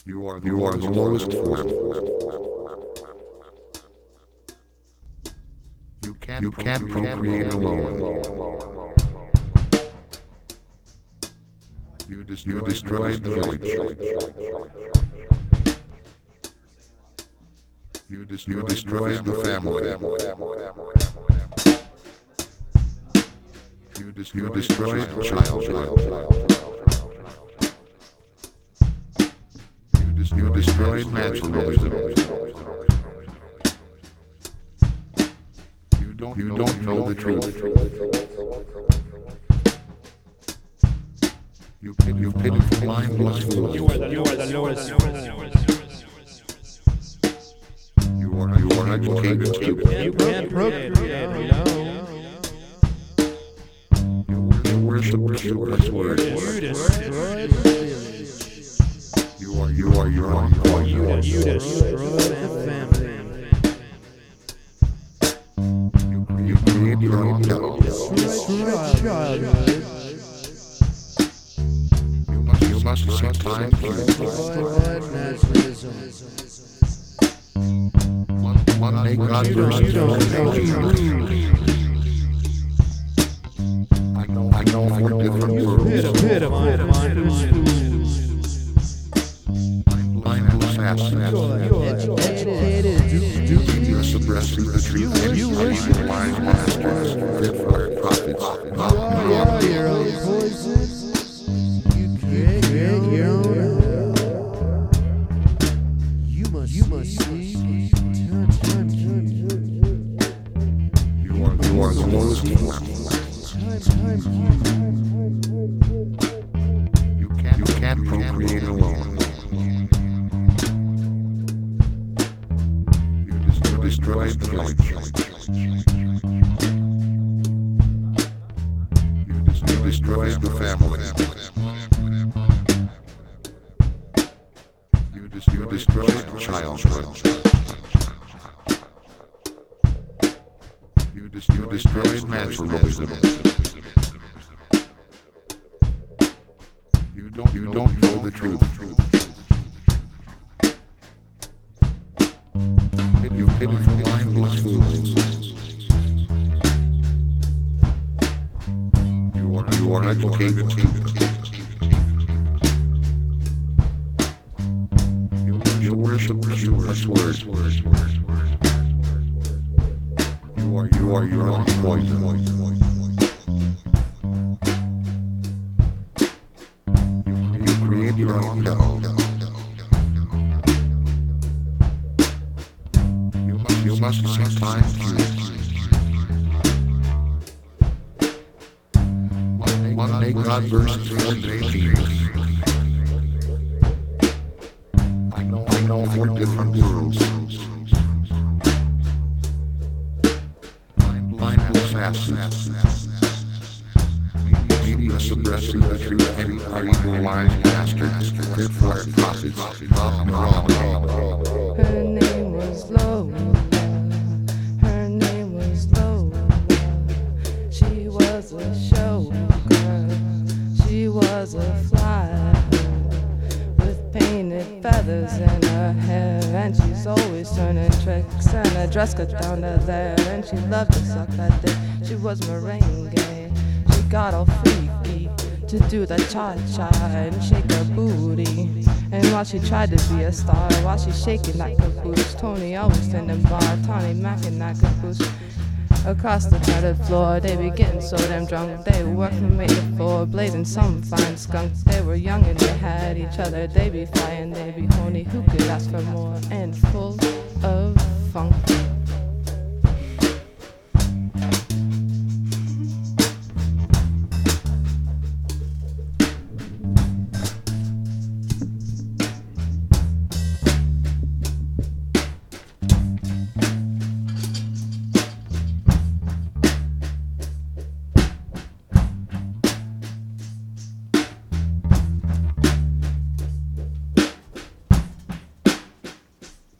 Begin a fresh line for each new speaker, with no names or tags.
You are the lowest form. You can't procreate alone. You destroyed the village. You destroyed the family. You destroyed the child. You destroyed naturalism. You don't know the truth. You pitiful mindless fools.
You are the lowest.
You are educated stupid.
You can't procreate.
You worship useless words.
You destroyed the village.
You are your own poison.
You destroyed the family.
You create your own devil.
Destroyed childhood.
You must see time to
Destroyed naturalism.
one day God
You
versus
don't know the truth.
I know four different worlds.
Pitiful mindless fools.
Mindless assassins.
You're educated, stupid.
You're suppressing the truth.
You worship
wise masters, fit for prophets.
You are your own poison. You create your own hell. You must see.
You are the lowest form. You can't procreate alone. You destroyed the village. You destroyed the family. You destroyed the childhood. You destroyed naturalism. You don't know the truth. You pitiful mindless fools. You are educated stupid. You worship useless words. You are your own poison. You create your own hell. You must see time to one day God versus one day Jesus. I know four different worlds. Mindless assassins. Media suppressing the truth and are evil wise bastards. Fit for prophets.
Her name was Lola. Her name was Lola. She was a showgirl. She was a flyer with painted feathers in her hair, and she's always turning tricks. And her dress got down to there, and she loved to suck that dick. She was merengue. She got all freaky to do the cha-cha and shake her booty. And while she tried to be a star, while she's shaking that caboose, Tony always in the bar, Tony Mac in that caboose. Across the crowded floor, they be getting so damn drunk. They were working made for blazing some fine skunk. They were young and they had each other. They be flying, they be horny. Who could ask for more? And full of funk.